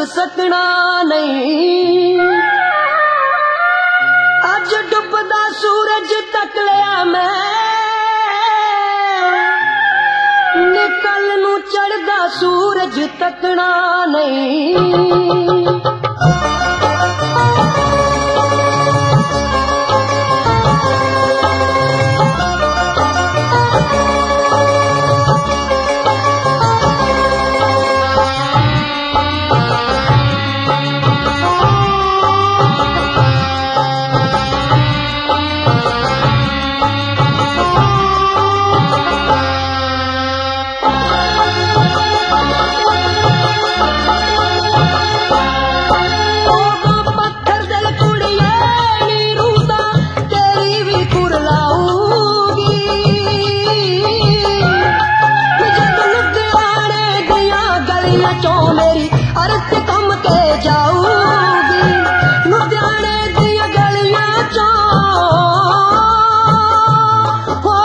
सकना नहीं। अज डुबदा सूरज तक लिया मैं, निकल नू चढ़दा सूरज तकना नहीं। मेरी अर्थ कम के जाऊगी, लुधियाने दी गलियां चो हो।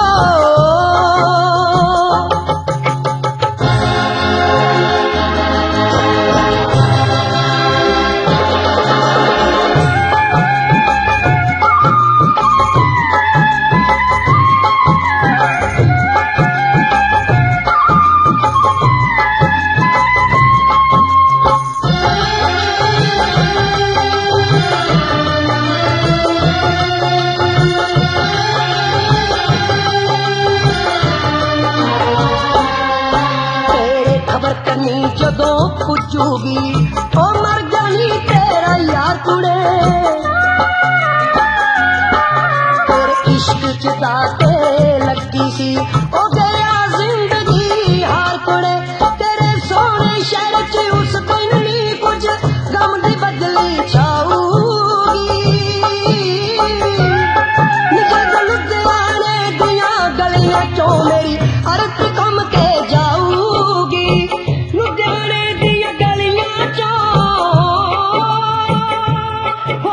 जदों पुजूगी ओ मर जानी तेरा यार कुड़े, तेरे इश्क च दाते लगी सी ओ गया जिंदगी हार कुड़े। तेरे सोने शहर च उस दिन नी कुछ गम दी बदली छाऊगी, जद लुधियाने दियां गलियां चों मेरी अर्थ कम के जाऊगी, लुधियाने दियां गलियां चों हो।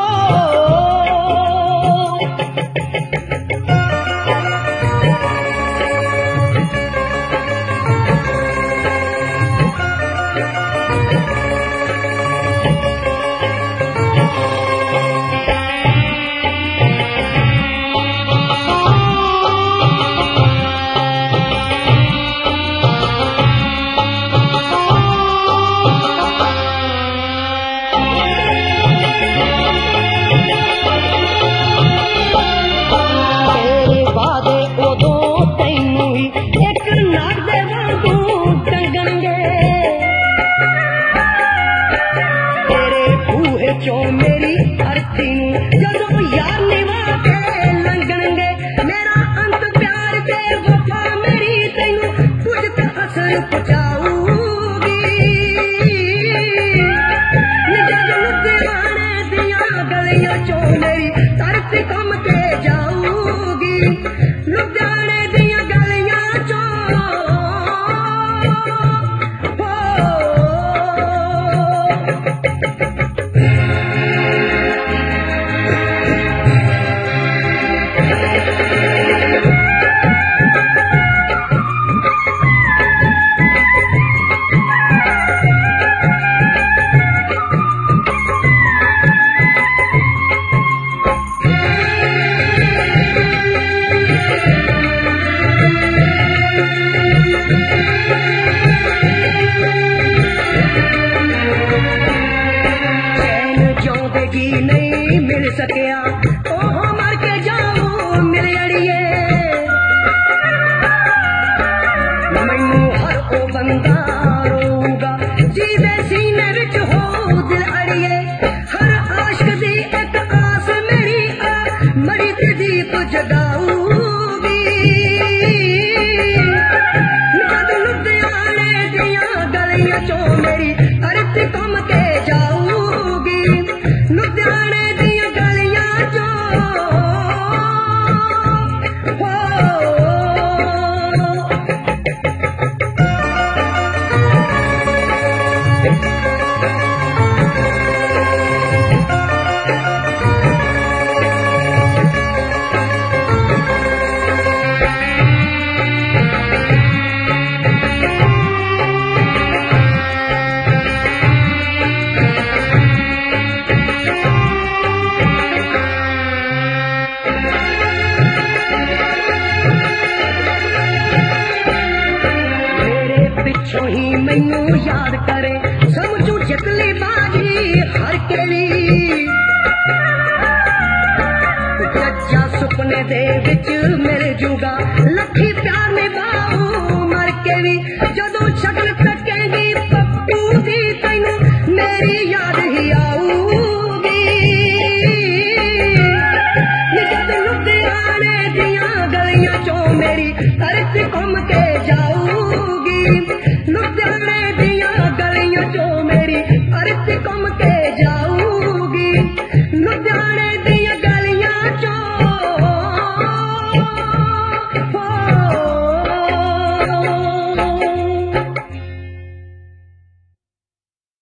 मेरी अर्थी जदों यार निभा के लंघणगे, मेरा अंत प्यार के वफा मेरी तैनू कुछ तो असर पहुंचाऊगी, जद लुधियाने दियां गलियां चों मेरी तरफ कम के जाऊगी, लुधियाने दियां गलियां चों नहीं मिल सकिया ओह मर के जाऊं मेरे अड़िए, मैनू हर ओ बंदा रोऊगा जीवे सीने विच हो दिल अड़िए, हर आशिक दी एक आस मेरी मरी ते दीप जगाऊगी, जद लुधियाने दियां गलियां चों मेरी अर्थ कम के जाऊगी, लुधियाने दियां गलियां चों हो। पिछो ही मैनू याद करे समझू जितली बाजी हर केली